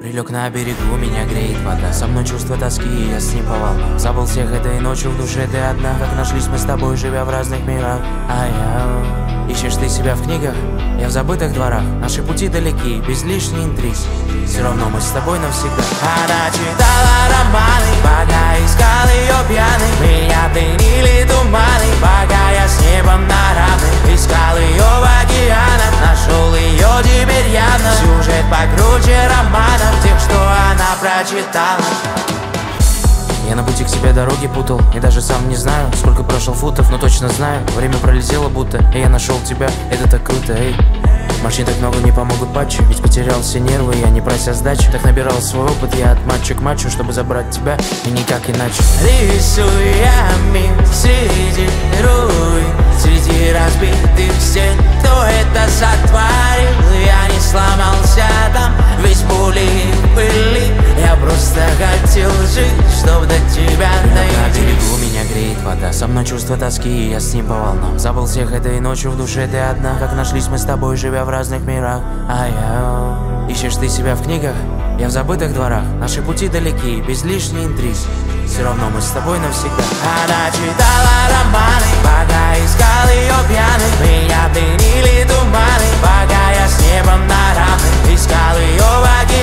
Прилег на берегу, меня греет вода. Со мной чувство тоски, и я с ним по волнам. Забыл всех этой ночью, в душе ты одна. Как нашлись мы с тобой, живя в разных мирах. Ищешь ты себя в книгах, я в забытых дворах. Наши пути далеки, без лишней интриг. Все равно мы с тобой навсегда. Она читала романы, пока искал ее пьяный. Меня пленили туманы, пока я с небом на равных. Искал ее в океанах, нашел ее теперь явно. Сюжет покруче романов, тех, что она прочитала. Я на пути к себе дороги путал, и даже сам не знаю, сколько прошел футов, но точно знаю, время пролетело будто, и я нашел тебя, это так круто, эй. Морщин так много не помогут патчи, ведь потерял все нервы, я не прося сдачи. Так набирал свой опыт, я от матча к матчу, чтобы забрать тебя, и никак иначе. Рисуя мир среди руин, среди разбитых стен. Кто это сотворил? Я не сломался там, весь пули и пыли. Я просто хотел жить, чтоб до тебя дойти. На берегу меня греет вода, со мной чувство тоски, и я с ним по волнам. Забыл всех этой ночью, в душе ты одна. Как нашлись мы с тобой, живя в разных мирах. Ищешь ты себя в книгах, я в забытых дворах. Наши пути далеки, без лишней интриг. Все равно мы с тобой навсегда. Она читала романы, пока искал ее пьяный. Меня пленили туманы, пока я с небом на равных. Искал ее в океане.